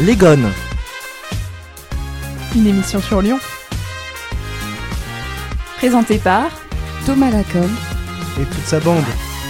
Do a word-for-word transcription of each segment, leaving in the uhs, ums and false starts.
Les Gones. Une émission sur Lyon. Présentée par Thomas Lacombe et toute sa bande.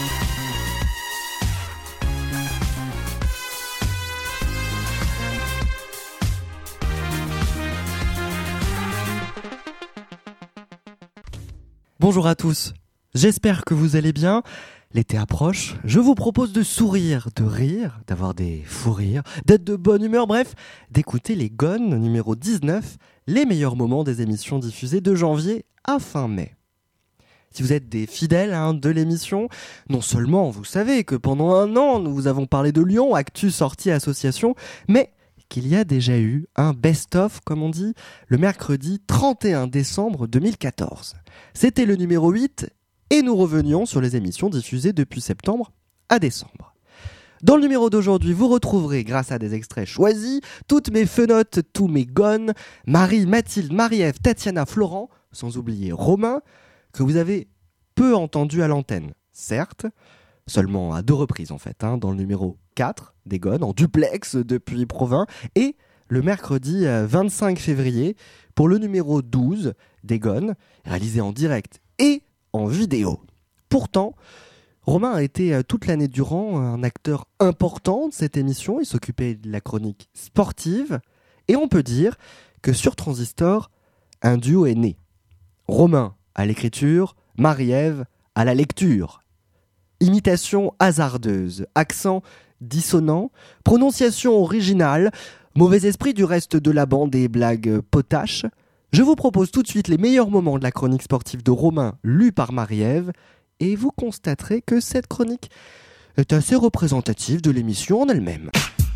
Bonjour à tous, j'espère que vous allez bien. L'été approche, je vous propose de sourire, de rire, d'avoir des fous rires, d'être de bonne humeur, bref, d'écouter les Gones numéro dix-neuf, les meilleurs moments des émissions diffusées de janvier à fin mai. Si vous êtes des fidèles hein, de l'émission, non seulement vous savez que pendant un an nous vous avons parlé de Lyon, actu, sortie, association, mais qu'il y a déjà eu un best-of, comme on dit, le mercredi trente et un décembre deux mille quatorze. C'était le numéro huit et nous revenions sur les émissions diffusées depuis septembre à décembre. Dans le numéro d'aujourd'hui, vous retrouverez, grâce à des extraits choisis, toutes mes fenotes, tous mes gones, Marie, Mathilde, Marie-Ève, Tatiana, Florent, sans oublier Romain, que vous avez peu entendu à l'antenne, certes, seulement à deux reprises en fait, hein, dans le numéro quatre des Gones, en duplex depuis Provins, et le mercredi vingt-cinq février pour le numéro douze des Gones, réalisé en direct et en vidéo. Pourtant, Romain a été toute l'année durant un acteur important de cette émission, il s'occupait de la chronique sportive, et on peut dire que sur Transistor, un duo est né. Romain à l'écriture, Marie-Ève à la lecture. Imitation hasardeuse, accent dissonant, prononciation originale, mauvais esprit du reste de la bande et blagues potaches. Je vous propose tout de suite les meilleurs moments de la chronique sportive de Romain, lue par Marie-Ève, et vous constaterez que cette chronique est assez représentative de l'émission en elle-même.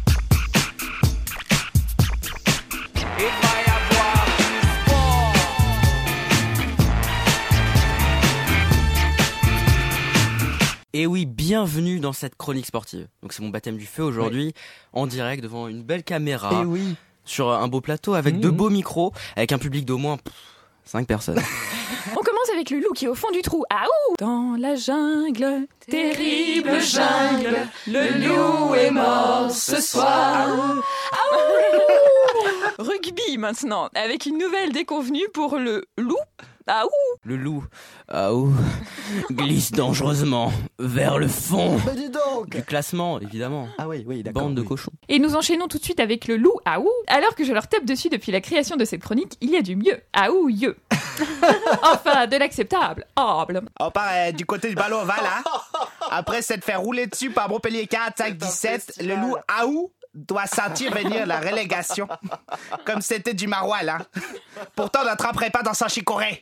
Et oui, bienvenue dans cette chronique sportive. Donc c'est mon baptême du feu aujourd'hui, oui. En direct devant une belle caméra, et oui. Sur un beau plateau avec mmh. de beaux micros, avec un public d'au moins cinq personnes. On commence avec le loup qui est au fond du trou. Ah ouh! Dans la jungle, terrible jungle, le loup est mort ce soir. Ah ouh! Rugby maintenant, avec une nouvelle déconvenue pour le loup. Ah ouh! Le loup, ah ouh, glisse dangereusement vers le fond Mais dis donc du classement, évidemment. Ah oui, oui, d'accord. Bande de oui. cochons. Et nous enchaînons tout de suite avec le loup, ah ouh! Alors que je leur tape dessus depuis la création de cette chronique, il y a du mieux, ah ouh, yeux. Enfin, de l'acceptable, humble. On part euh, du côté du ballon ovale, hein? Après s'être fait rouler dessus par Montpellier quatre cinq dix-sept, le loup, ah ouh, doit sentir venir la relégation. Comme c'était du maroilles, hein? Pourtant, on ne tremperait pas dans son chicoré.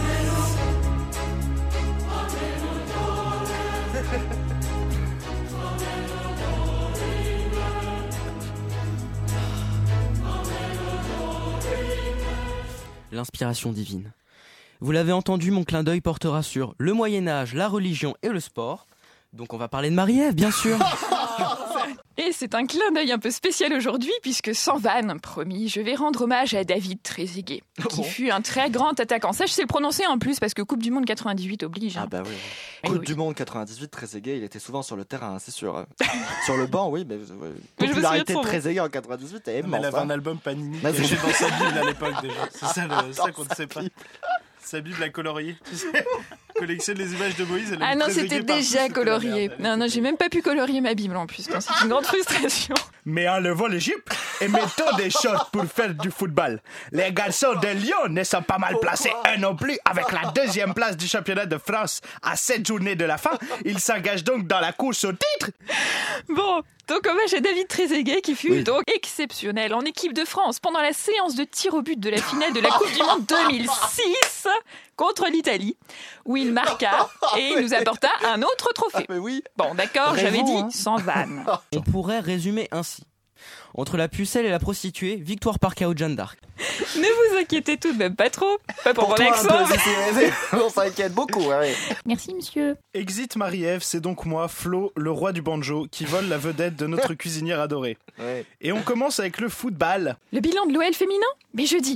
L'inspiration divine. Vous l'avez entendu, mon clin d'œil portera sur le Moyen-Âge, la religion et le sport. Donc on va parler de Marie-Ève, bien sûr. Et c'est un clin d'œil un peu spécial aujourd'hui, puisque sans vanne, promis, je vais rendre hommage à David Trezeguet, qui bon. fut un très grand attaquant. Ça, je sais le prononcer en plus, parce que Coupe du Monde quatre-vingt-dix-huit oblige. Hein. Ah bah oui. oui. Coupe oui. du Monde quatre-vingt-dix-huit, Trezeguet, il était souvent sur le terrain, c'est sûr. Sur le banc, oui, mais... Euh, mais popularité de Trezeguet en quatre-vingt-dix-huit, elle est immense. Elle avait hein. un album Panini bah, caché dans sa Bible à l'époque déjà. C'est ça, le, ça qu'on ne sait pas. Sa Bible à colorier, tu sais, collectionne les images de Moïse. Elle ah non, c'était déjà colorié. Non, non, j'ai même pas pu colorier ma Bible en plus. C'est une grande frustration. Mais enlevons l'Égypte et mettons des shorts pour faire du football. Les garçons de Lyon ne sont pas mal placés, eux non plus, avec la deuxième place du championnat de France à sept journées de la fin. Ils s'engagent donc dans la course au titre. Bon, donc hommage à David Trezeguet qui fut oui. donc exceptionnel en équipe de France pendant la séance de tir au but de la finale de la Coupe du Monde deux mille six contre l'Italie, où il marqua et nous apporta un autre trophée. Ah, mais oui. Bon, d'accord, Raison, j'avais dit hein. sans vanne. On pourrait résumer ainsi. Entre la pucelle et la prostituée, victoire par K O de Jeanne d'Arc. Ne vous inquiétez tout de même pas trop. Pas pour, pour mon toi, accent. Peu, on s'inquiète beaucoup. Hein, oui. Merci, monsieur. Exit Marie-Ève, c'est donc moi, Flo, le roi du banjo, qui vole la vedette de notre cuisinière adorée. Ouais. Et on commence avec le football. Le bilan de l'O L féminin? Mais je dis,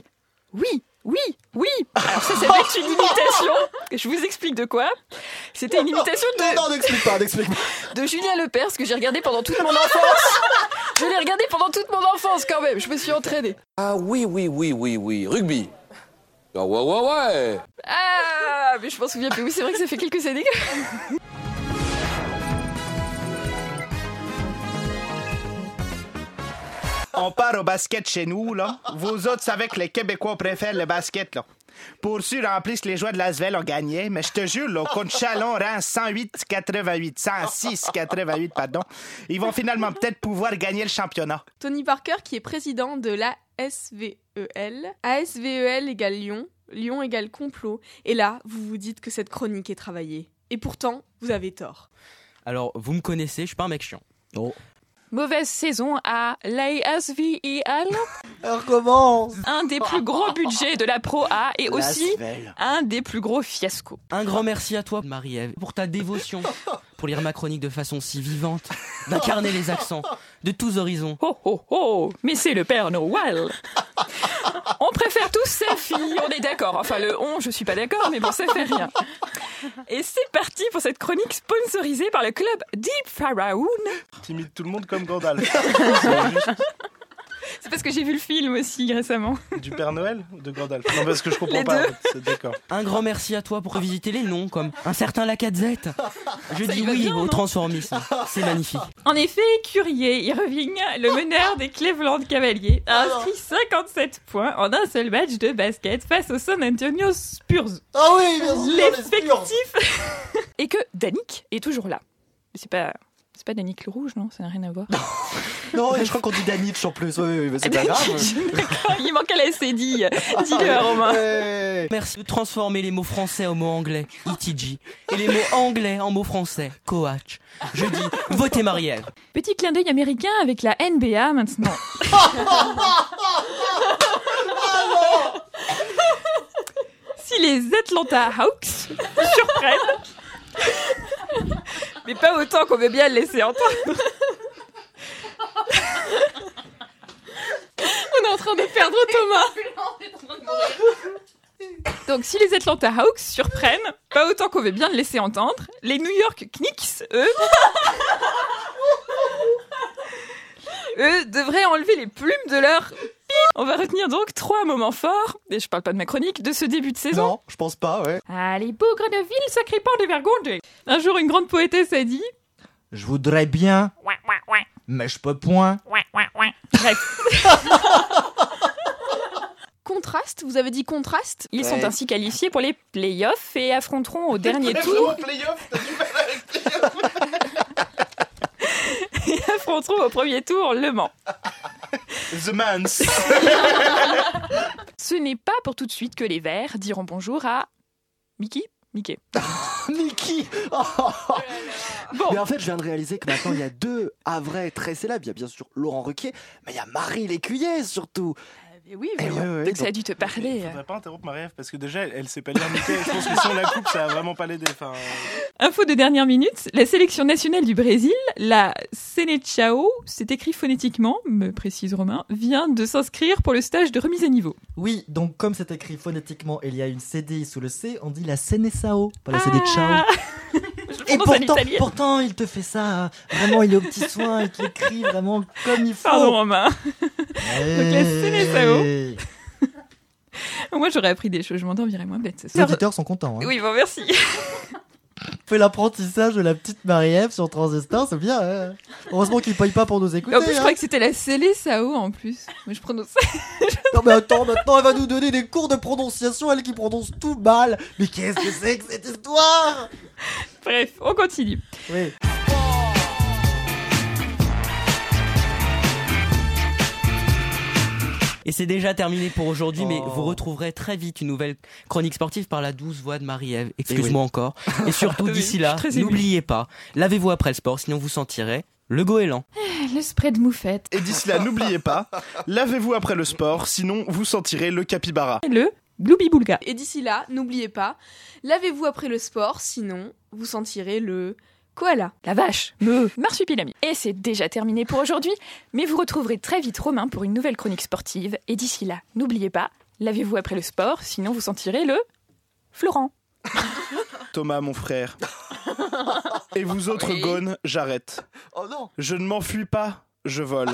Oui, oui, oui. Alors ça, ça va être une imitation. Je vous explique de quoi. C'était une imitation de... Non, non, n'explique pas, n'explique pas. de Julien Lepers que j'ai regardé pendant toute mon enfance. Je l'ai regardé pendant toute mon enfance quand même. Je me suis entraînée. Ah oui, oui, oui, oui, oui. Rugby. Ah ouais, ouais, ouais. Ah, mais je m'en souviens plus. Oui, c'est vrai que ça fait quelques années. On part au basket chez nous, là. Vous autres savez que les Québécois préfèrent le basket, là. Pour sûr, en plus, les joueurs de Lasvel ont gagné, mais je te jure, là, contre Chalon, rang cent huit quatre-vingt-huit, cent six quatre-vingt-huit, pardon, ils vont finalement peut-être pouvoir gagner le championnat. Tony Parker, qui est président de l'A S V E L. A S V E L égale Lyon, Lyon égale complot. Et là, vous vous dites que cette chronique est travaillée. Et pourtant, vous avez tort. Alors, vous me connaissez, je suis pas un mec chiant. Oh. Mauvaise saison à l'A S V E L. Alors comment? Un des plus gros budgets de la Pro A et aussi Lasvel. un des plus gros fiascos. Un grand merci à toi, Marie-Ève, pour ta dévotion, pour lire ma chronique de façon si vivante, d'incarner les accents de tous horizons. Oh oh oh, mais c'est le Père Noël. On préfère tous sa fille, on est d'accord. Enfin le on, je suis pas d'accord, mais bon, ça fait rien. Et c'est parti pour cette chronique sponsorisée par le club Deep Pharaoh. T'imites tout le monde comme Gandalf. C'est parce que j'ai vu le film aussi récemment. Du Père Noël ou de Gandalf? Non, parce que je comprends Les pas. deux. En fait. C'est d'accord. Un grand merci à toi pour revisiter les noms comme un certain Lacazette. Je Ça dis y va oui bien, au non transformisme. C'est magnifique. En effet, Curier Irving, le meneur des Cleveland Cavaliers, a inscrit cinquante-sept points en un seul match de basket face aux San Antonio Spurs. Ah oui, bien sûr, les Spurs. L'effectif et que Danick est toujours là. Mais c'est pas... C'est pas Danick le Rouge, non? Ça n'a rien à voir. Non, je crois qu'on dit Danitch en plus, oui, oui, mais c'est pas grave. D'accord, il manque à la S C D. Dis-le à Romain. Ouais. Merci de transformer les mots français en mots anglais, E T G, et les mots anglais en mots français, coach. Je dis, votez Marie-Ève. Petit clin d'œil américain avec la N B A maintenant. Si les Atlanta Hawks surprennent, mais pas autant qu'on veut bien le laisser entendre. On est en train de perdre Thomas. Donc si les Atlanta Hawks surprennent, pas autant qu'on veut bien le laisser entendre, les New York Knicks, eux, eux devraient enlever les plumes de leur... On va retenir donc trois moments forts, et je parle pas de ma chronique, de ce début de saison. Non, je pense pas, ouais. Allez, bougre de ville, sacré port de Vergonde. Un jour, une grande poétesse a dit... Je voudrais bien, Ouais, ouais, ouais, mais je peux point. ouais, ouais, ouais. Bref. Contraste, vous avez dit contraste? Ils Ouais. sont ainsi qualifiés pour les playoffs et affronteront au dernier tour... et affronteront au premier tour Le Mans. The Mans. Ce n'est pas pour tout de suite que les Verts diront bonjour à... Mickey Mickey. Mickey. Oh. Bon, Mais en fait, je viens de réaliser que maintenant, il y a deux Havrais très célèbres. Il y a bien sûr Laurent Ruquier, mais il y a Marie Lécuyer surtout. eh oui, Eh voyons. ouais, ouais, donc ça a donc- dû te parler. Faudrait pas interrompre Marie-Ève parce que déjà elle, elle sait pas lire Mickey. Je pense que si on la coupe, ça va vraiment pas l'aider. Enfin, Info de dernière minute, la sélection nationale du Brésil, la Seleção, c'est écrit phonétiquement, me précise Romain, vient de s'inscrire pour le stage de remise à niveau. Oui, donc comme c'est écrit phonétiquement, il y a une C D I sous le C, on dit la Senesao, pas la C D Ah. Ciao. Je le Et prononce à pourtant, l'italienne. pourtant, il te fait ça, euh, vraiment, il est au petit soin, il te l'écrit vraiment comme il faut. Pardon Romain. Hey. la Senesao. Moi j'aurais appris des choses, je m'endormirais moins bête. ce Les soir. auditeurs sont contents. Hein. Oui, bon merci. On fait l'apprentissage de la petite Marie-Ève sur Transistor, c'est bien. Hein. Heureusement qu'ils ne payent pas pour nous écouter. En plus je hein. crois que c'était la Seleção en plus. Mais je prononce. Non mais attends, maintenant elle va nous donner des cours de prononciation, elle qui prononce tout mal. Mais qu'est-ce que c'est que cette histoire? Bref, on continue. Oui. Et c'est déjà terminé pour aujourd'hui, mais Oh. vous retrouverez très vite une nouvelle chronique sportive par la douce voix de Marie-Ève. Excuse-moi encore. Et surtout, Oui, d'ici je là, suis très émue. n'oubliez pas, lavez-vous après le sport, sinon vous sentirez le goéland. Le spread moufette. et d'ici là, n'oubliez pas, lavez-vous après le sport, sinon vous sentirez le capybara. Et le Gloubi-Boulga. Et d'ici là, n'oubliez pas, lavez-vous après le sport, sinon vous sentirez le koala. La vache, me marsupilami. Et c'est déjà terminé pour aujourd'hui, mais vous retrouverez très vite Romain pour une nouvelle chronique sportive. Et d'ici là, n'oubliez pas, Lavez-vous après le sport, sinon vous sentirez le Florent. Thomas, mon frère. Et vous autres Oui. gones, j'arrête. Oh non. Je ne m'enfuis pas, je vole.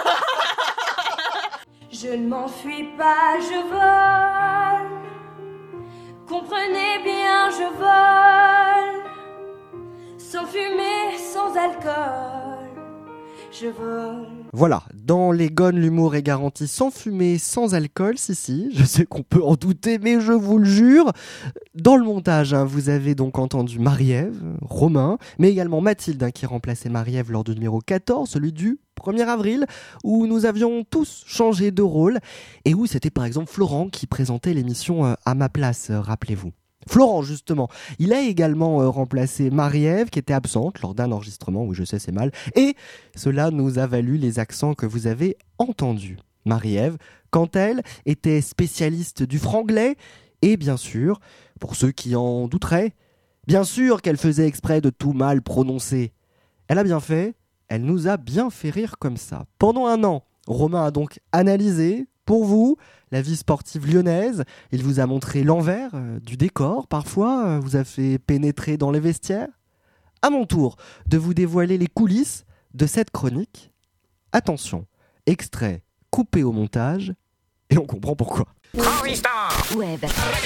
Je ne m'enfuis pas, je vole. Comprenez bien, je vole. Sans fumée, sans alcool, je vole. Voilà, dans les Gones, l'humour est garanti sans fumée, sans alcool, si si, je sais qu'on peut en douter, mais je vous le jure. Dans le montage, hein, vous avez donc entendu Marie-Ève, Romain, mais également Mathilde, hein, qui remplaçait Marie-Ève lors du numéro quatorze, celui du premier avril, où nous avions tous changé de rôle, et où c'était par exemple Florent qui présentait l'émission euh, à ma place, euh, rappelez-vous. Florent, justement, il a également euh, remplacé Marie-Ève qui était absente lors d'un enregistrement, oui je sais c'est mal, et cela nous a valu les accents que vous avez entendus. Marie-Ève, quant elle, était spécialiste du franglais, et bien sûr, pour ceux qui en douteraient, bien sûr qu'elle faisait exprès de tout mal prononcer. Elle a bien fait, elle nous a bien fait rire comme ça. Pendant un an, Romain a donc analysé, pour vous, la vie sportive lyonnaise. Il vous a montré l'envers euh, du décor, parfois, euh, vous a fait pénétrer dans les vestiaires. À mon tour de vous dévoiler les coulisses de cette chronique. Attention, extrait coupé au montage, et on comprend pourquoi. Web.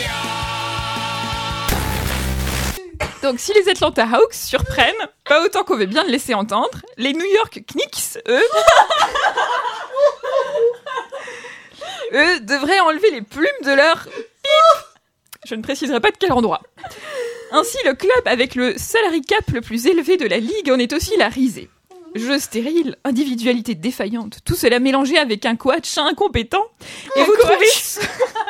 Donc si les Atlanta Hawks surprennent, pas autant qu'on veut bien le laisser entendre, les New York Knicks, eux... eux devraient enlever les plumes de leur pipe. Je ne préciserai pas de quel endroit. Ainsi, le club avec le salary cap le plus élevé de la ligue en est aussi la risée. Jeu stérile, individualité défaillante, tout cela mélangé avec un coach incompétent. Et Un vous coach. trouvez...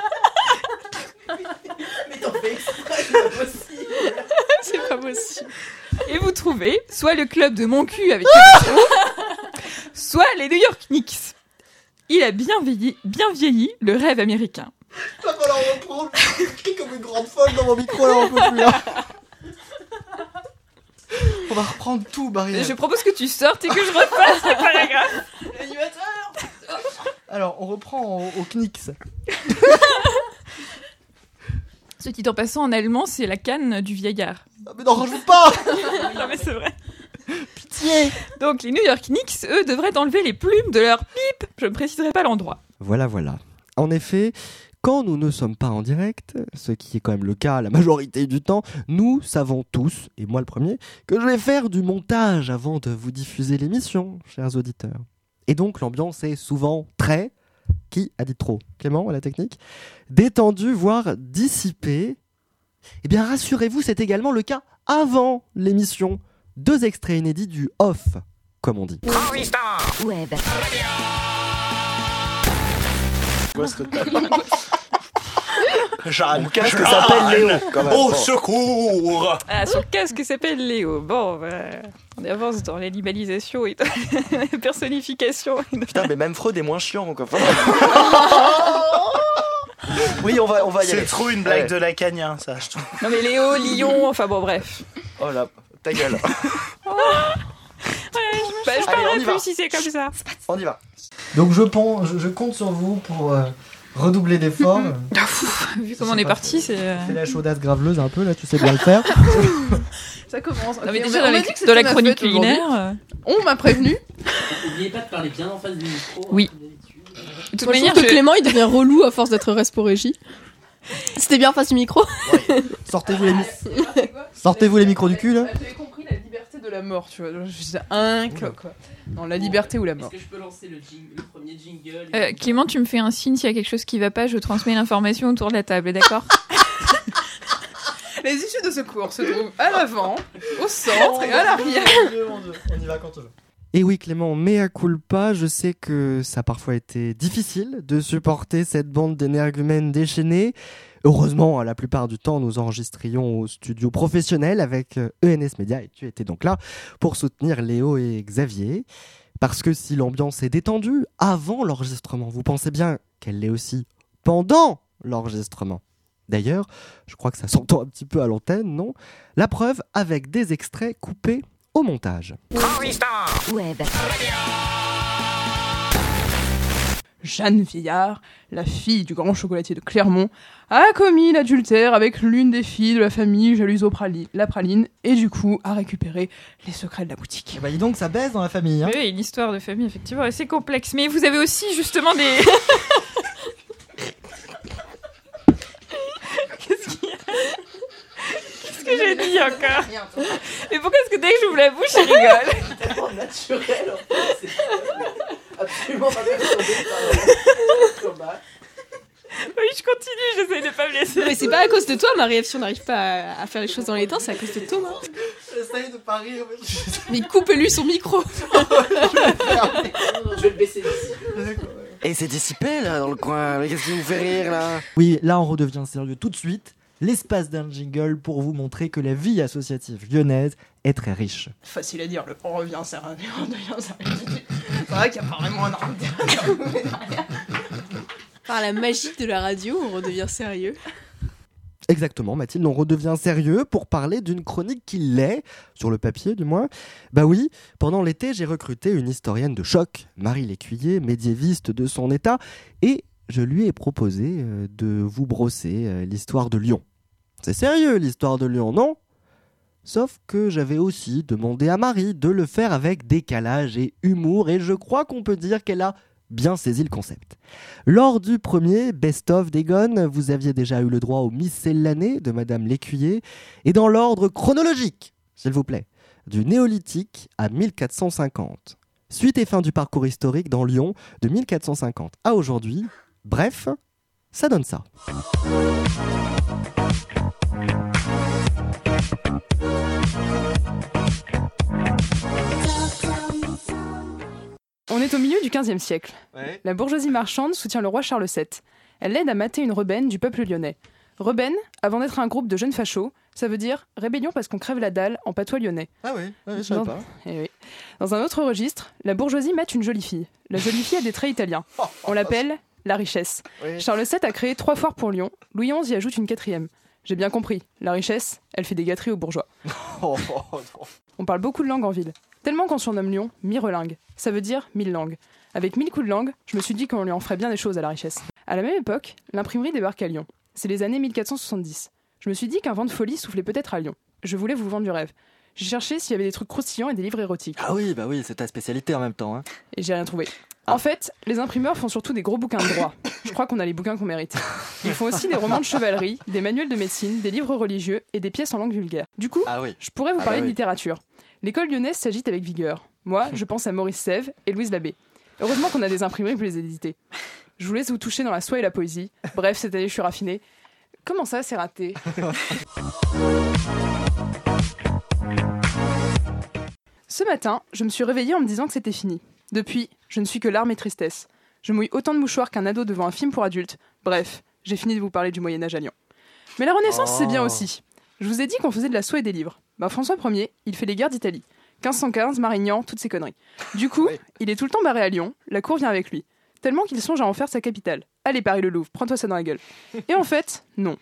Mais t'en fais exprès, c'est pas possible. C'est pas possible. Et vous trouvez soit le club de mon cul avec le métro, soit les New York Knicks. Il a bien vieilli, bien vieilli le rêve américain. Va falloir reprendre. Je crie comme une grande folle dans mon micro, là, on peut plus. Hein. On va reprendre tout, Marie. Je propose que tu sortes et que je refasse le paragraphe. L'animateur. Alors, on reprend au, au Knicks. Ce qui, en passant en allemand, c'est la canne du vieillard. Ah, mais n'en rajoute pas. Non mais c'est vrai. Pitié. Donc les New York Knicks, eux, devraient enlever les plumes de leur pipe. Je ne préciserai pas l'endroit. Voilà, voilà. En effet, quand nous ne sommes pas en direct, ce qui est quand même le cas la majorité du temps, nous savons tous, et moi le premier, que je vais faire du montage avant de vous diffuser l'émission, chers auditeurs. Et donc l'ambiance est souvent très... Qui a dit trop? Clément, à la technique? Détendue, voire dissipée. Eh bien, rassurez-vous, c'est également le cas avant l'émission. Deux extraits inédits du off, comme on dit. Web. Quoi ce truc-là? Mon casque s'appelle Léo. Quand même. Au Bon. secours! Ah, son casque s'appelle Léo. Bon, bah, on avance dans l'animalisation et dans la personnification. Putain, mais même Freud est moins chiant, quoi. Oui, on va, on va y aller. C'est trop une blague Ouais. de la Cagnin, ça, je trouve. Non mais Léo, Lyon, enfin bon, bref. Oh là, ta gueule. Ouais, je, bah, je Allez, parlerai on y va. plus si c'est comme ça. On y va. Donc je, pon- je, je compte sur vous pour euh, redoubler d'efforts. Vu comment on est parti, c'est... euh, Fais la chaudasse graveleuse un peu, là, tu sais bien le faire. Ça commence. Non mais Ok, déjà on dans, m'a les- dit que dans c'était la ma chronique fête aujourd'hui. culinaire... euh, On m'a prévenu. N'oubliez pas de parler bien en face du micro. Oui. hein, comme d'habitude. De toute Moi, je manière, trouve que je- Clément, il devient relou à force d'être respo-régie. C'était bien face du micro. Sortez-vous les, mi- Sortez-vous les micros du cul, là. J'avais compris la liberté de la mort, tu vois. Je suis un cloc, quoi. Non, la liberté ou la mort. Est-ce que je peux lancer le, jing- le premier jingle Euh, Clément, tu me fais un signe s'il y a quelque chose qui va pas, je transmets l'information autour de la table, d'accord? Les issues de secours se trouvent à l'avant, au centre et à l'arrière. On y va quand on veut. Et oui, Clément, mea culpa, je sais que ça a parfois été difficile de supporter cette bande d'énergumènes déchaînés. Heureusement, la plupart du temps, nous enregistrions au studio professionnel avec E N S Media et tu étais donc là pour soutenir Léo et Xavier. Parce que si l'ambiance est détendue avant l'enregistrement, vous pensez bien qu'elle l'est aussi pendant l'enregistrement. D'ailleurs, je crois que ça s'entend un petit peu à l'antenne, non? La preuve avec des extraits coupés au montage. Web. Jeanne Vieillard, la fille du grand chocolatier de Clermont, a commis l'adultère avec l'une des filles de la famille Jaluso-Prali- la Praline et du coup a récupéré les secrets de la boutique. Bah dis donc, ça baisse dans la famille. Hein. Oui, une histoire de famille, effectivement, assez complexe. Mais vous avez aussi, justement, des... Qu'est-ce qu'il y a Qu'est-ce que j'ai dit encore? Mais pourquoi est-ce que dès que j'ouvre la bouche, il rigole? C'est tellement naturel, en fait. C'est absolument pas perturbé par le combat. Oui, je continue, j'essaie de pas me laisser. Non, mais c'est pas à cause de toi, Marie-Ève, si on n'arrive pas à, à faire les choses dans les temps, c'est à cause de Thomas. J'essaye de pas rire, mais je... Mais coupe-lui son micro. Je vais le baisser d'ici. Et c'est dissipé là dans le coin, mais qu'est-ce qui vous fait rire là? Oui, là on redevient sérieux tout de suite. L'espace d'un jingle pour vous montrer que la vie associative lyonnaise est très riche. Facile à dire, le on revient sérieux, on devient sérieux. C'est vrai qu'il n'y a pas vraiment un arme derrière. Par la magie de la radio, on redevient sérieux. Exactement, Mathilde, on redevient sérieux pour parler d'une chronique qui l'est, sur le papier du moins. Bah oui, pendant l'été, j'ai recruté une historienne de choc, Marie Lécuyer, médiéviste de son état, et je lui ai proposé euh, de vous brosser euh, l'histoire de Lyon. C'est sérieux, l'histoire de Lyon, non ? Sauf que j'avais aussi demandé à Marie de le faire avec décalage et humour, et je crois qu'on peut dire qu'elle a bien saisi le concept. Lors du premier Best of des Gones, vous aviez déjà eu le droit au miscellané de Madame Lécuyer, et dans l'ordre chronologique, s'il vous plaît, du néolithique à mille quatre cent cinquante. Suite et fin du parcours historique dans Lyon de mille quatre cent cinquante à aujourd'hui. Bref, ça donne ça. On est au milieu du quinzième siècle. Ouais. La bourgeoisie marchande soutient le roi Charles sept. Elle l'aide à mater une rebenne du peuple lyonnais. Rebenne, avant d'être un groupe de jeunes fachos, ça veut dire rébellion parce qu'on crève la dalle en patois lyonnais. Ah oui, ouais, je savais Dans... pas. Eh oui. Dans un autre registre, la bourgeoisie mate une jolie fille. La jolie fille a des traits italiens. On l'appelle la richesse. Oui. Charles sept a créé trois foires pour Lyon. Louis onze y ajoute une quatrième. J'ai bien compris, la richesse, elle fait des gâteries aux bourgeois. Oh, oh, oh, non. On parle beaucoup de langues en ville. Tellement qu'on surnomme Lyon mirelingue. Ça veut dire mille langues. Avec mille coups de langue, je me suis dit qu'on lui en ferait bien des choses à la richesse. À la même époque, l'imprimerie débarque à Lyon. C'est les années mille quatre cent soixante-dix. Je me suis dit qu'un vent de folie soufflait peut-être à Lyon. Je voulais vous vendre du rêve. J'ai cherché s'il y avait des trucs croustillants et des livres érotiques. Ah oui, bah oui, c'est ta spécialité en même temps. Hein. Et j'ai rien trouvé. Ah. En fait, les imprimeurs font surtout des gros bouquins de droit. Je crois qu'on a les bouquins qu'on mérite. Ils font aussi des romans de chevalerie, des manuels de médecine, des livres religieux et des pièces en langue vulgaire. Du coup, Ah oui. je pourrais vous Ah parler bah de oui. littérature. L'école lyonnaise s'agite avec vigueur. Moi, je pense à Maurice Sèvres et Louise Labbé. Heureusement qu'on a des imprimeries pour les éditer. Je vous laisse vous toucher dans la soie et la poésie. Bref, cette année, je suis raffinée. Comment ça, c'est raté? Ce matin, je me suis réveillée en me disant que c'était fini. Depuis, je ne suis que larmes et tristesse. Je mouille autant de mouchoirs qu'un ado devant un film pour adultes. Bref, j'ai fini de vous parler du Moyen-Âge à Lyon. Mais la Renaissance, Oh. c'est bien aussi. Je vous ai dit qu'on faisait de la soie et des livres. Ben, François Ier, il fait les guerres d'Italie. quinze cent quinze, Marignan, toutes ces conneries. Du coup, Oui. il est tout le temps barré à Lyon, la cour vient avec lui. Tellement qu'il songe à en faire sa capitale. Allez, Paris le Louvre, prends-toi ça dans la gueule. Et en fait, non.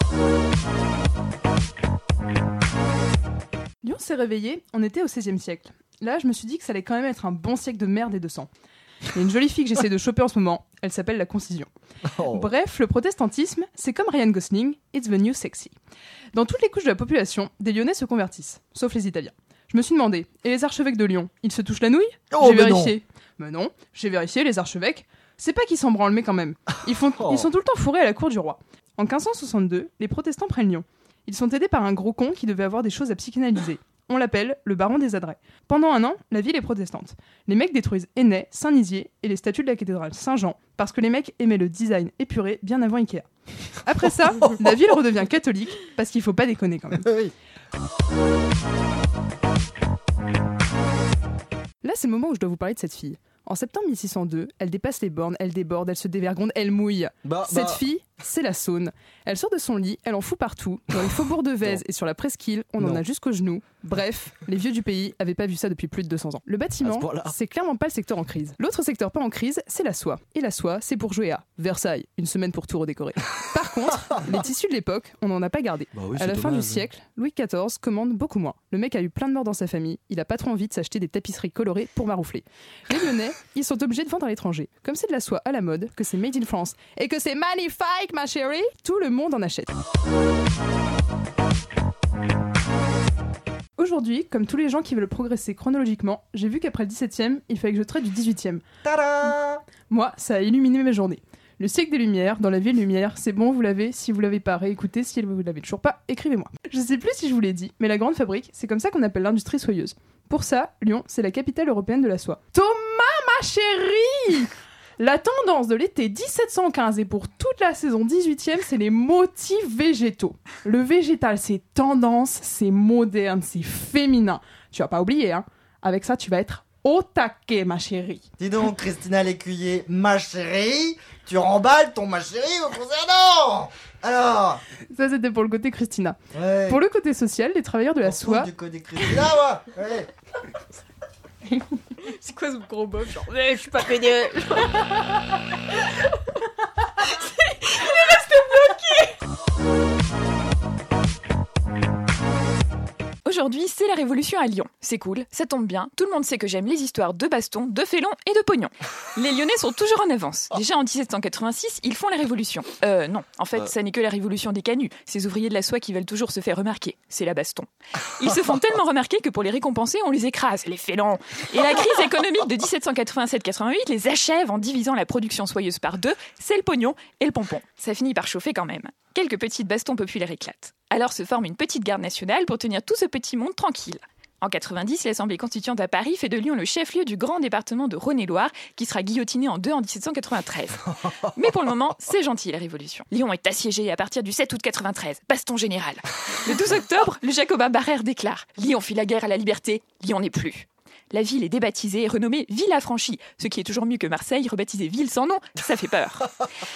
Lyon s'est réveillé, on était au seizième siècle. Là, je me suis dit que ça allait quand même être un bon siècle de merde et de sang. Il y a une jolie fille que j'essaie de choper en ce moment, elle s'appelle la Concision. Oh. Bref, le protestantisme, c'est comme Ryan Gosling, it's the new sexy. Dans toutes les couches de la population, des Lyonnais se convertissent, sauf les Italiens. Je me suis demandé, et les archevêques de Lyon, ils se touchent la nouille? Oh, J'ai mais vérifié. Mais non, j'ai vérifié, les archevêques, c'est pas qu'ils s'en branlent, mais quand même. Ils, font, Oh. ils sont tout le temps fourrés à la cour du roi. En quinze cent soixante-deux, les protestants prennent Lyon. Ils sont aidés par un gros con qui devait avoir des choses à psychanalyser. On l'appelle le baron des Adrets. Pendant un an, la ville est protestante. Les mecs détruisent Énay, Saint-Nizier et les statues de la cathédrale Saint-Jean parce que les mecs aimaient le design épuré bien avant Ikea. Après ça, la ville redevient catholique parce qu'il faut pas déconner quand même. Oui. Là, c'est le moment où je dois vous parler de cette fille. En septembre mille six cent deux, elle dépasse les bornes, elle déborde, elle se dévergonde, elle mouille. Bah, Cette bah, fille, c'est la Saône. Elle sort de son lit, elle en fout partout. Dans les faubourgs de Vèze et sur la presqu'île, on en Non. a jusqu'aux genoux. Bref, les vieux du pays avaient pas vu ça depuis plus de deux cents ans. Le À bâtiment, ce point-là. c'est clairement pas le secteur en crise. L'autre secteur pas en crise, c'est la soie. Et la soie, c'est pour jouer à Versailles, une semaine pour tout redécorer. Par contre, les tissus de l'époque, on n'en a pas gardé. Bah oui, à c'est la fin dommage. du siècle, Louis quatorze commande beaucoup moins. Le mec a eu plein de morts dans sa famille, il a pas trop envie de s'acheter des tapisseries colorées pour maroufler. Les Lyonnais, ils sont obligés de vendre à l'étranger. Comme c'est de la soie à la mode, que c'est made in France et que c'est magnifique ma chérie, tout le monde en achète. Aujourd'hui, comme tous les gens qui veulent progresser chronologiquement, j'ai vu qu'après le dix-septième, il fallait que je traite du dix-huitième. Tada! Moi, ça a illuminé mes journées. Le siècle des Lumières, dans la ville Lumière, c'est bon, vous l'avez. Si vous l'avez pas, réécoutez. Si vous l'avez toujours pas, écrivez-moi. Je sais plus si je vous l'ai dit, mais la grande fabrique, c'est comme ça qu'on appelle l'industrie soyeuse. Pour ça, Lyon, c'est la capitale européenne de la soie. Thomas, ma chérie! La tendance de l'été dix-sept cent quinze et pour toute la saison dix-huitième, c'est les motifs végétaux. Le végétal, c'est tendance, c'est moderne, c'est féminin. Tu vas pas oublier, hein. Avec ça, tu vas être au taquet, ma chérie. Dis donc, Christina Lécuyer, ma chérie, tu remballes ton ma chérie au concernant. Alors, Ça, c'était pour le côté Christina. ouais. Pour le côté social, les travailleurs de la On soie... trouve du côté Christina, moi. Ouais. C'est quoi ce gros bof genre eh, je suis pas pédé. Aujourd'hui, c'est la révolution à Lyon. C'est cool, ça tombe bien. Tout le monde sait que j'aime les histoires de baston, de félons et de pognon. Les Lyonnais sont toujours en avance. Déjà en dix-sept cent quatre-vingt-six, ils font la révolution. Euh, non, en fait, ça n'est que la révolution des canuts. Ces ouvriers de la soie qui veulent toujours se faire remarquer. C'est la baston. Ils se font tellement remarquer que pour les récompenser, on les écrase, les félons. Et la crise économique de dix-sept cent quatre-vingt-sept quatre-vingt-huit les achève en divisant la production soyeuse par deux. C'est le pognon et le pompon. Ça finit par chauffer quand même. Quelques petites bastons populaires éclatent. Alors se forme une petite garde nationale pour tenir tout ce petit monde tranquille. En quatre-vingt-dix, l'Assemblée constituante à Paris fait de Lyon le chef-lieu du grand département de Rhône-et-Loire, qui sera guillotiné en deux en dix-sept cent quatre-vingt-treize. Mais pour le moment, c'est gentil la Révolution. Lyon est assiégée à partir du sept août quatre-vingt-treize, baston général. Le douze octobre, le Jacobin Barrère déclare « Lyon fit la guerre à la liberté, Lyon n'est plus ». La ville est débaptisée et renommée Ville Affranchie, ce qui est toujours mieux que Marseille, rebaptisée Ville sans nom, ça fait peur.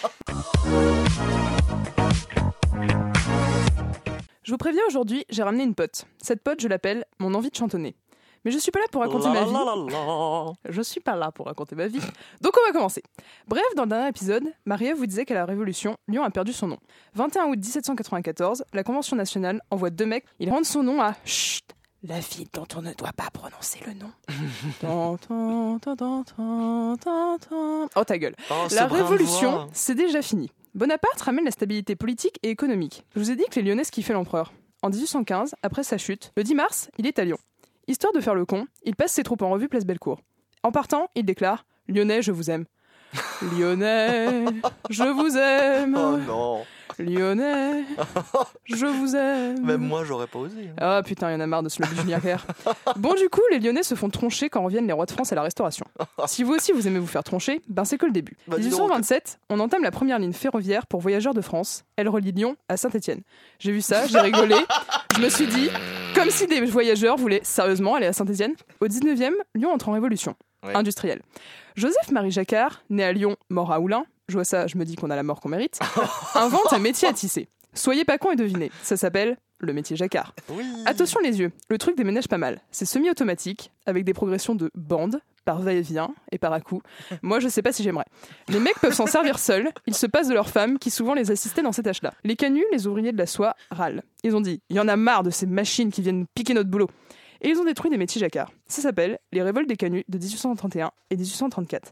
Je vous préviens, aujourd'hui, j'ai ramené une pote. Cette pote, je l'appelle mon envie de chantonner. Mais je suis pas là pour raconter ma vie. Je suis pas là pour raconter ma vie. Donc on va commencer. Bref, dans le dernier épisode, Marie-Ève vous disait qu'à la Révolution, Lyon a perdu son nom. vingt et un août dix-sept cent quatre-vingt-quatorze, la Convention nationale envoie deux mecs. Ils rendent son nom à Chut, la ville dont on ne doit pas prononcer le nom. Tan, tan, tan, tan, tan, tan, tan. Oh ta gueule. La Révolution, c'est déjà fini. Bonaparte ramène la stabilité politique et économique. Je vous ai dit que les Lyonnais skiffaient l'empereur. En dix-huit cent quinze, après sa chute, le dix mars, il est à Lyon. Histoire de faire le con, il passe ses troupes en revue place Bellecour. En partant, il déclare « Lyonnais, je vous aime ». Lyonnais, je vous aime. Oh non. Lyonnais, je vous aime. Même moi, j'aurais pas osé. Ah putain, il y en a marre de se le Julien Clerc. Bon, du coup, les Lyonnais se font troncher quand reviennent les rois de France à la Restauration. Si vous aussi vous aimez vous faire troncher, ben c'est que le début. Bah, dis dix-huit cent vingt-sept, on entame la première ligne ferroviaire pour voyageurs de France. Elle relie Lyon à Saint-Étienne. J'ai vu ça, j'ai rigolé. Je me suis dit, comme si des voyageurs voulaient sérieusement aller à Saint-Étienne. Au dix-neuvième, Lyon entre en révolution Ouais. industrielle. Joseph-Marie Jacquard, né à Lyon, mort à Oulin, je vois ça, je me dis qu'on a la mort qu'on mérite, invente un métier à tisser. Soyez pas con et devinez, ça s'appelle le métier Jacquard. Oui. Attention les yeux, le truc déménage pas mal. C'est semi-automatique, avec des progressions de bande, par va-et-vient et par à-coup. Moi, je sais pas si j'aimerais. Les mecs peuvent s'en servir seuls, ils se passent de leurs femmes qui souvent les assistaient dans ces tâches-là. Les canuts, les ouvriers de la soie, râlent. Ils ont dit, il y en a marre de ces machines qui viennent piquer notre boulot. Et ils ont détruit des métiers Jacquard. Ça s'appelle les révoltes des canuts de dix-huit cent trente et un et dix-huit cent trente-quatre.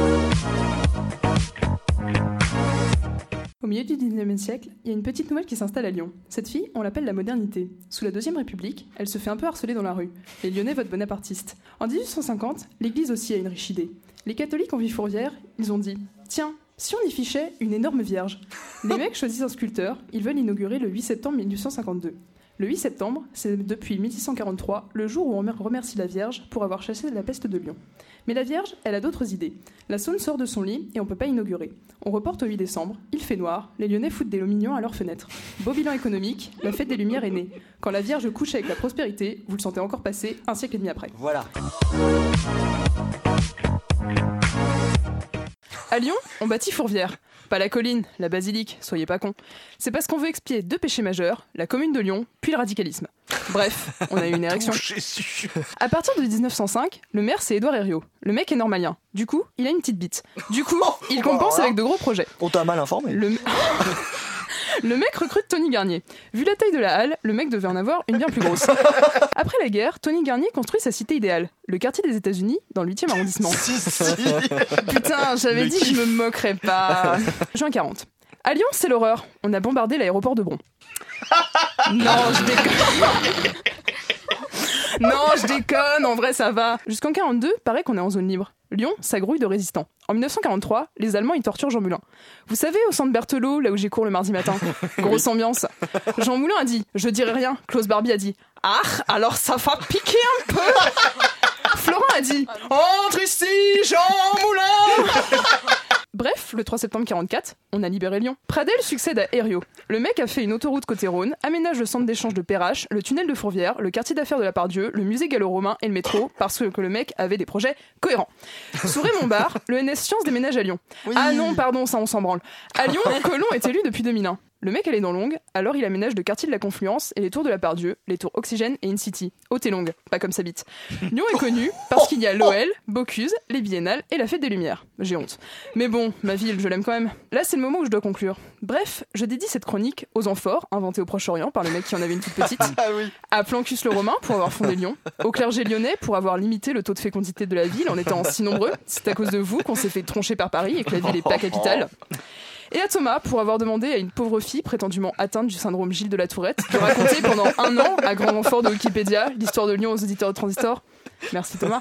Au milieu du dix-neuvième siècle, il y a une petite nouvelle qui s'installe à Lyon. Cette fille, on l'appelle la modernité. Sous la Deuxième République, elle se fait un peu harceler dans la rue. Les Lyonnais votent bonapartiste. En dix-huit cent cinquante, l'Église aussi a une riche idée. Les catholiques en vie fourvière, ils ont dit « Tiens, si on y fichait une énorme vierge ?» Les mecs choisissent un sculpteur, ils veulent l'inaugurer le huit septembre mille huit cent cinquante-deux. Le huit septembre, c'est depuis mille six cent quarante-trois le jour où on remercie la Vierge pour avoir chassé la peste de Lyon. Mais la Vierge, elle a d'autres idées. La Saône sort de son lit et on peut pas inaugurer. On reporte au huit décembre, il fait noir, les Lyonnais foutent des lomignons à leurs fenêtres. Beau bilan économique, la fête des Lumières est née. Quand la Vierge couche avec la prospérité, vous le sentez encore passer un siècle et demi après. Voilà. À Lyon, on bâtit Fourvière. Pas la colline, la basilique, soyez pas cons. C'est parce qu'on veut expier deux péchés majeurs, la commune de Lyon, puis le radicalisme. Bref, on a eu une érection. À partir de dix-neuf cent cinq, le maire c'est Édouard Herriot. Le mec est normalien. Du coup, il a une petite bite. Du coup, il compense avec de gros projets. On t'a mal informé. Le... Le mec recrute Tony Garnier. Vu la taille de la halle, le mec devait en avoir une bien plus grosse. Après la guerre, Tony Garnier construit sa cité idéale, le quartier des États-Unis, dans le huitième arrondissement. Si, si. Putain, j'avais Le dit que je me moquerais pas. Juin quarante. À Lyon, c'est l'horreur. On a bombardé l'aéroport de Bron. Non, je déconne. Non, je déconne, en vrai ça va. Jusqu'en quarante-deux, paraît qu'on est en zone libre. Lyon, ça grouille de résistants. En dix-neuf cent quarante-trois, les Allemands ils torturent Jean Moulin. Vous savez, au centre Berthelot, là où j'ai cours le mardi matin. Grosse ambiance. Jean Moulin a dit, je dirai rien. Klaus Barbie a dit, ah, alors ça va piquer un peu. Florent a dit, entre ici, Jean Moulin. Bref, le trois septembre quarante-quatre, on a libéré Lyon. Pradel succède à Herriot. Le mec a fait une autoroute côté Rhône, aménage le centre d'échange de Perrache, le tunnel de Fourvière, le quartier d'affaires de la Part-Dieu, le musée gallo-romain et le métro, parce que le mec avait des projets cohérents. Sous Raymond Barre, le N S Sciences déménage à Lyon. Oui. Ah non, pardon, ça on s'en branle. À Lyon, Colomb est élu depuis deux mille un. Le mec, elle est dans Longue, alors il aménage le quartier de la Confluence et les tours de la Part-Dieu, les tours Oxygène et In-City. Haute et longue, pas comme sa bite. Lyon est connu parce qu'il y a l'O L, Bocuse, les Biennales et la Fête des Lumières. J'ai honte. Mais bon, ma ville, je l'aime quand même. Là, c'est le moment où je dois conclure. Bref, je dédie cette chronique aux amphores, inventés au Proche-Orient par le mec qui en avait une toute petite, à Plancus le Romain pour avoir fondé Lyon, au clergé lyonnais pour avoir limité le taux de fécondité de la ville en étant si nombreux. C'est à cause de vous qu'on s'est fait troncher par Paris et que la ville est pas capitale. Et à Thomas pour avoir demandé à une pauvre fille prétendument atteinte du syndrome Gilles de la Tourette de raconter pendant un an, à grand renfort de Wikipédia, l'histoire de Lyon aux auditeurs de Transistor. Merci Thomas.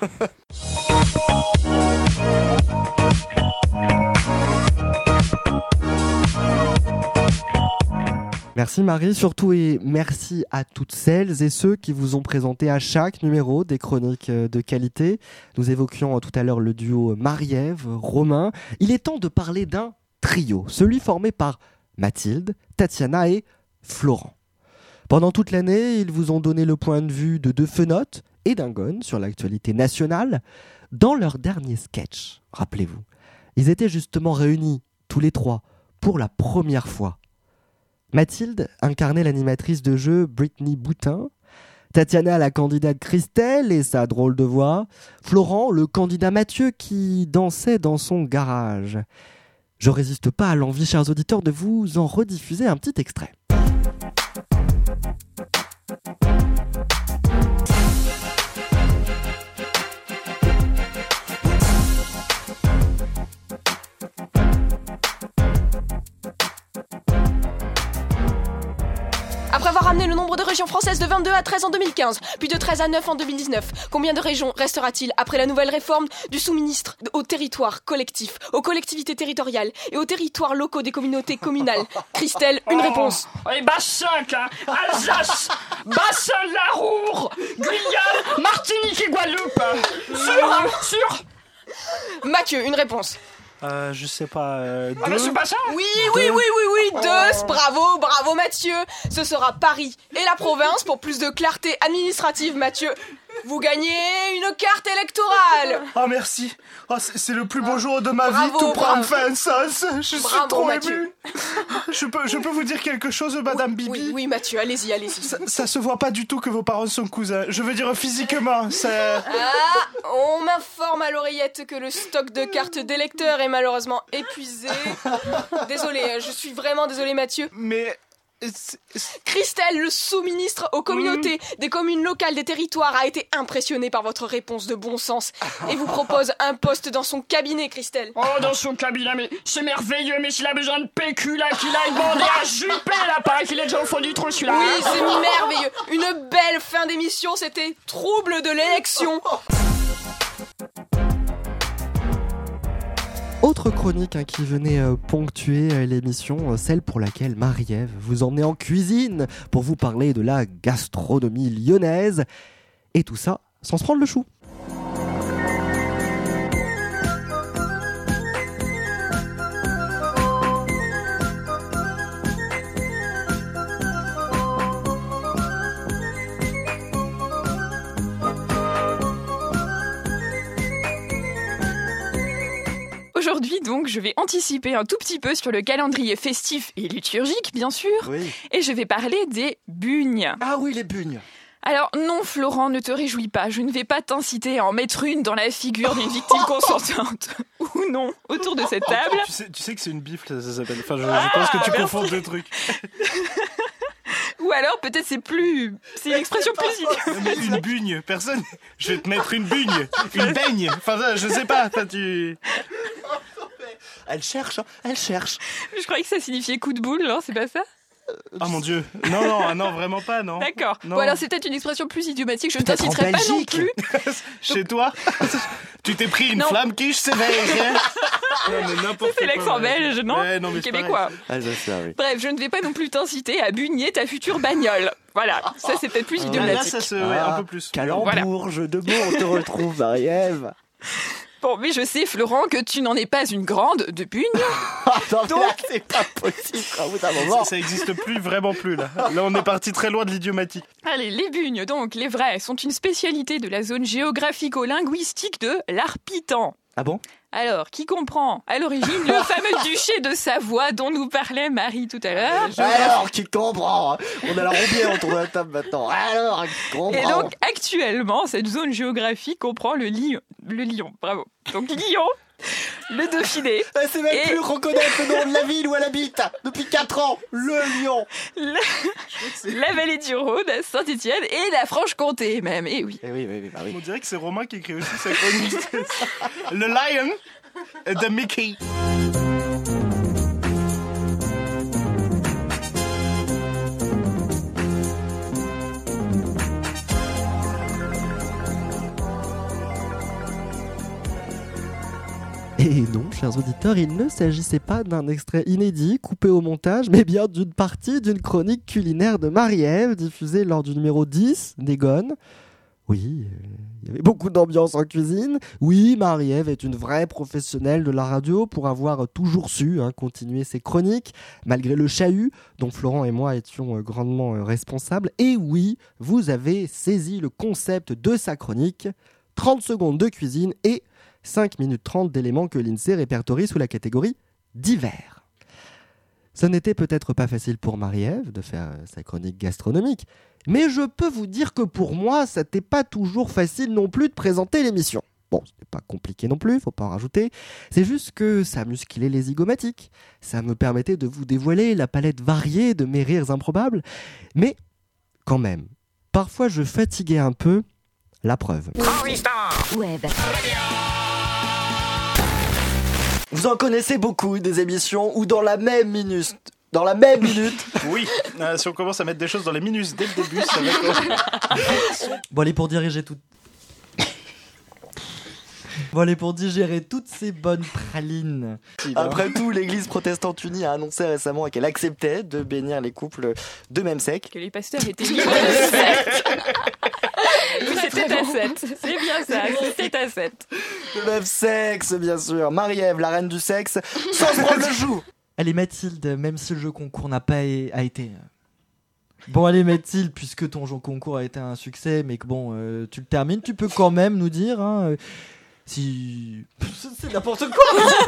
Merci Marie, surtout et merci à toutes celles et ceux qui vous ont présenté à chaque numéro des chroniques de qualité. Nous évoquions tout à l'heure le duo Marie-Ève, Romain. Il est temps de parler d'un trio, celui formé par Mathilde, Tatiana et Florent. Pendant toute l'année, ils vous ont donné le point de vue de deux fenotes et d'un gone sur l'actualité nationale. Dans leur dernier sketch, rappelez-vous, ils étaient justement réunis, tous les trois, pour la première fois. Mathilde incarnait l'animatrice de jeu Brittany Boutin, Tatiana la candidate Christelle et sa drôle de voix, Florent le candidat Mathieu qui dansait dans son garage. Je résiste pas à l'envie, chers auditeurs, de vous en rediffuser un petit extrait. Après avoir ramené le nombre de régions françaises de vingt-deux à treize en deux mille quinze, puis de treize à neuf en deux mille dix-neuf, combien de régions restera-t-il après la nouvelle réforme du sous-ministre aux territoires collectifs, aux collectivités territoriales et aux territoires locaux des communautés communales? Christelle, une réponse. Oh, et Bassin, hein, Alsace, Bassin de la Roure, Guyane, Martinique et Guadeloupe. Sûr, hein, sûr. Mathieu, une réponse. Euh, je sais pas. Euh, ah, deux. c'est pas ça. Oui, oui, oui, oui, oui, deux. Bravo, bravo Mathieu. Ce sera Paris et la province pour plus de clarté administrative, Mathieu. Vous gagnez une carte électorale. Ah oh, merci. Oh, c'est, c'est le plus beau jour de ma bravo, vie. Tout prend bravo. fin, ça. ça je bravo, suis trop Mathieu. ému. Je peux, je peux vous dire quelque chose, Madame oui, Bibi? Oui, oui, Mathieu, allez-y, allez-y. Ça, ça se voit pas du tout que vos parents sont cousins. Je veux dire physiquement. Ça... Ah, on m'informe à l'oreillette que le stock de cartes d'électeurs est malheureusement épuisé. Désolé, je suis vraiment désolé, Mathieu. Mais... Christelle, le sous-ministre aux communautés mmh. des communes locales des territoires, a été impressionné par votre réponse de bon sens et vous propose un poste dans son cabinet, Christelle. Oh, dans son cabinet, mais c'est merveilleux, mais s'il a besoin de P Q, là, qu'il aille demander à Juppé, là, pareil qu'il est déjà au fond du trou, celui-là. Oui, c'est merveilleux. Une belle fin d'émission, c'était trouble de l'élection. Autre chronique hein, qui venait euh, ponctuer euh, l'émission, euh, celle pour laquelle Marie-Ève vous emmenait en cuisine pour vous parler de la gastronomie lyonnaise. Et tout ça sans se prendre le chou. Aujourd'hui, donc, je vais anticiper un tout petit peu sur le calendrier festif et liturgique, bien sûr. Oui. Et je vais parler des bugnes. Ah oui, les bugnes. Alors non, Florent, ne te réjouis pas. Je ne vais pas t'inciter à en mettre une dans la figure d'une victime consentante. Ou non, autour de cette table. Tu sais, tu sais que c'est une bifle, ça s'appelle. Enfin, je, je pense que tu merci. confonds deux trucs. Ou alors, peut-être c'est plus... C'est une expression plus idiote. Mais une bugne, personne... Je vais te mettre une bugne, une baigne. Enfin, je sais pas, enfin, tu... Elle cherche, hein, elle cherche. Je croyais que ça signifiait coup de boule, non, c'est pas ça? Ah mon Dieu. Non, non, non, vraiment pas, non. D'accord. Non. Bon, alors c'est peut-être une expression plus idiomatique, je ne Peut-être en t'inciterai pas non Belgique. plus. Chez toi tu t'es pris une Non. flamme qui je sais pas. Non, mais n'importe C'est quoi, l'accent ouais. belge, non, Ouais, non mais c'est Québécois. Ah, ça, ça, oui. Bref, je ne vais pas non plus t'inciter à bugner ta future bagnole. Voilà, ça c'est peut-être plus pareil. Ah, là, idiomatique. ça se... ouais, un peu plus. Calembour, jeu de mots, on te retrouve, Marie-Ève. Bon, mais je sais, Florent, que tu n'en es pas une grande de bugne. Non, mais là, c'est pas possible, quoi, au bout d'un moment. Ça, ça existe plus, vraiment plus, là. Là, on est parti très loin de l'idiomatique. Allez, les bugnes, donc, les vrais, sont une spécialité de la zone géographico-linguistique de l'Arpitan. Ah bon? Alors, qui comprend à l'origine le fameux duché de Savoie dont nous parlait Marie tout à l'heure. Alors, qui comprend? On a la rombière autour de la table maintenant. Alors, qui comprend? Et donc, actuellement, cette zone géographique comprend le Lyon. Le Lyon, bravo. Donc, Lyon, le Dauphiné. Elle sait même et plus reconnaître le nom de la ville où elle habite depuis quatre ans. Le Lyon. la, la vallée du Rhône, Saint-Étienne et la Franche-Comté, même. Et oui. Eh oui, oui, oui, bah oui. On dirait que c'est Romain qui écrit aussi sa chronique. Le Lion de Mickey. Et non, chers auditeurs, il ne s'agissait pas d'un extrait inédit coupé au montage, mais bien d'une partie d'une chronique culinaire de Marie-Ève diffusée lors du numéro dix des Gones. Oui, euh, il y avait beaucoup d'ambiance en cuisine. Oui, Marie-Ève est une vraie professionnelle de la radio pour avoir toujours su hein, continuer ses chroniques, malgré le chahut dont Florent et moi étions euh, grandement euh, responsables. Et oui, vous avez saisi le concept de sa chronique, trente secondes de cuisine et cinq minutes trente d'éléments que l'INSEE répertorie sous la catégorie divers. Ce n'était peut-être pas facile pour Marie-Ève de faire euh, sa chronique gastronomique, mais je peux vous dire que pour moi, ça n'était pas toujours facile non plus de présenter l'émission. Bon, ce n'est pas compliqué non plus, faut pas en rajouter. C'est juste que ça musclait les zygomatiques. Ça me permettait de vous dévoiler la palette variée de mes rires improbables. Mais, quand même, parfois je fatiguais un peu. La preuve. Web. Vous en connaissez beaucoup des émissions où dans la même minute, dans la même minute. Oui, euh, si on commence à mettre des choses dans les minus dès le début, ça va être... Bon, allez, pour diriger tout. Bon, allez, pour digérer toutes ces bonnes pralines. Après tout, l'église protestante unie a annoncé récemment qu'elle acceptait de bénir les couples de même sexe. Que les pasteurs étaient libres de sept. Oui, c'était à sept. C'est bien ça, c'était à sept. De même sexe, bien sûr. Marie-Ève, la reine du sexe, sans se prendre le joug. Allez, Mathilde, même si le jeu concours n'a pas é- a été... Bon, allez, Mathilde, puisque ton jeu concours a été un succès, mais que bon, euh, tu le termines, tu peux quand même nous dire... Hein, euh, si... C'est n'importe quoi.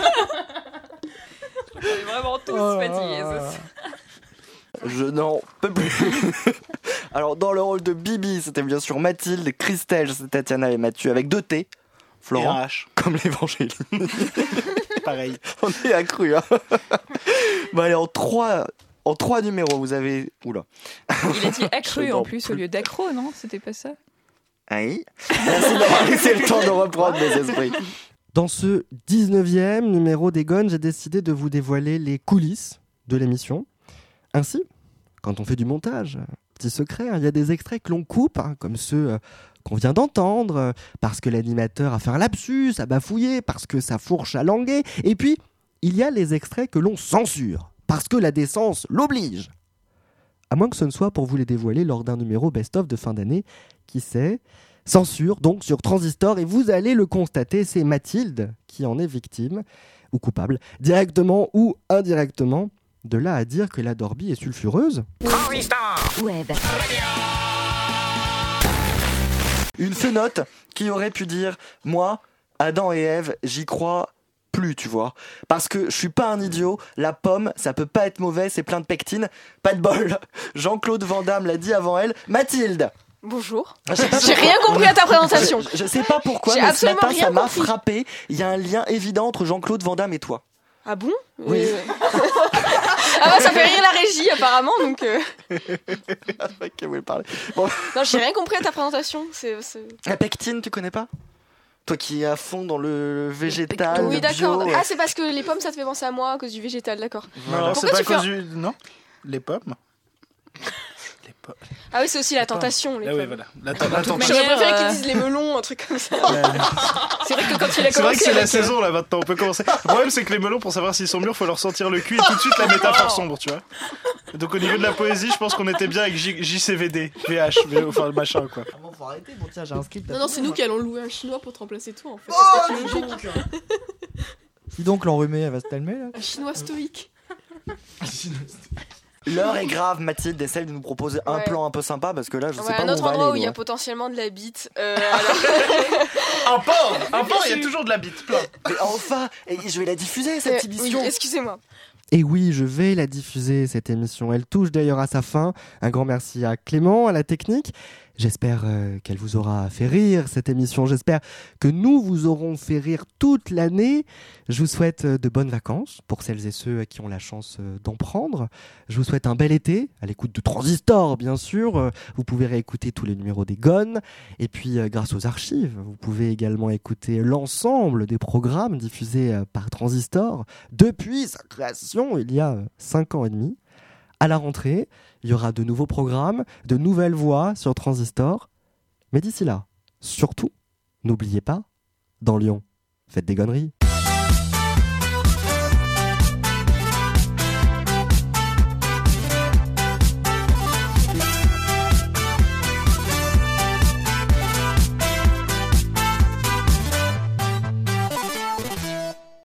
On est vraiment tous Oh là fatigués. là. ce soir. Je n'en peux plus. Alors, dans le rôle de Bibi, c'était bien sûr Mathilde. Christelle, c'était Tatiana et Mathieu avec deux T. Florent, Et un H. comme l'évangile. Pareil. On est accru, hein. Bon, allez, en trois, en trois numéros, vous avez... Oula. Il a dit accru Je en n'en plus peux au lieu d'accro, non? C'était pas ça? Oui. Merci d'avoir laissé le temps de reprendre mes esprits. Dans ce dix-neuvième numéro des Gones, j'ai décidé de vous dévoiler les coulisses de l'émission. Ainsi, quand on fait du montage, petit secret, hein, il y a des extraits que l'on coupe, hein, comme ceux euh, qu'on vient d'entendre, euh, parce que l'animateur a fait un lapsus, a bafouillé, parce que sa fourche a langué. Et puis, il y a les extraits que l'on censure, parce que la décence l'oblige. À moins que ce ne soit pour vous les dévoiler lors d'un numéro best-of de fin d'année, qui sait, censure donc sur Transistor, et vous allez le constater, c'est Mathilde qui en est victime, ou coupable, directement ou indirectement. De là à dire que la Dorby est sulfureuse. Web. Une fenote qui aurait pu dire « Moi, Adam et Ève, j'y crois plus, tu vois. Parce que je suis pas un idiot, la pomme, ça peut pas être mauvais, c'est plein de pectine. Pas de bol. Jean-Claude Van Damme l'a dit avant elle. Mathilde, Bonjour. J'ai rien compris à ta présentation. Je, je sais pas pourquoi, J'ai mais ce absolument matin, rien ça m'a compris. frappé. Il y a un lien évident entre Jean-Claude Van Damme et toi. Ah bon? Oui. Euh, ah bah ça fait rire la régie apparemment, donc... Euh... Ok, vous voulez parler. Bon. Non, j'ai rien compris à ta présentation. C'est, c'est... La pectine, tu connais pas? Toi qui es à fond dans le végétal, Oui, le d'accord. bio. Ah, c'est parce que les pommes, ça te fait penser à moi à cause du végétal, d'accord. Non, c'est Pourquoi pas à tu fais cause un- du. Non? Les pommes? Les pommes. Ah oui, c'est aussi la tentation, les Ah pommes. oui, voilà. La, Mais la tentation. j'aurais préféré euh, qu'ils disent les melons, un truc comme ça. C'est vrai que quand il a C'est vrai commencé que c'est la avec, euh, saison là maintenant, on peut commencer. Le problème c'est que les melons, pour savoir s'ils sont mûrs, faut leur sortir le cul et tout de suite la métaphore sombre, tu vois. Donc au niveau de la poésie, je pense qu'on était bien avec J- JCVD, V H, V- enfin le machin quoi. Bon, faut arrêter. Bon, tiens, j'ai un script. à Non, non, faire, c'est nous moi. qui allons louer un chinois pour te remplacer toi en fait. Oh, C'est pas dis logique. Dis donc, l'enrhumé, elle va se calmer là. Un chinois stoïque. L'heure est grave, Mathilde essaye de nous proposer un Ouais. plan un peu sympa parce que là, je sais Ouais, pas un où on autre va endroit aller. où il y a nous, potentiellement de la bite. Euh, alors... Un porc, un porc, il y a toujours de la bite, plein. hein. Mais enfin, et je vais la diffuser cette Euh, émission. oui, excusez-moi. Et oui, je vais la diffuser, cette émission. Elle touche d'ailleurs à sa fin. Un grand merci à Clément, à la technique. J'espère euh, qu'elle vous aura fait rire, cette émission. J'espère que nous vous aurons fait rire toute l'année. Je vous souhaite euh, de bonnes vacances pour celles et ceux qui ont la chance euh, d'en prendre. Je vous souhaite un bel été, à l'écoute de Transistor, bien sûr. Euh, Vous pouvez réécouter tous les numéros des Gones. Et puis, euh, grâce aux archives, vous pouvez également écouter l'ensemble des programmes diffusés euh, par Transistor depuis sa création il y a euh, cinq ans et demi. À la rentrée, il y aura de nouveaux programmes, de nouvelles voix sur Transistor. Mais d'ici là, surtout, n'oubliez pas, dans Lyon, faites des gonneries.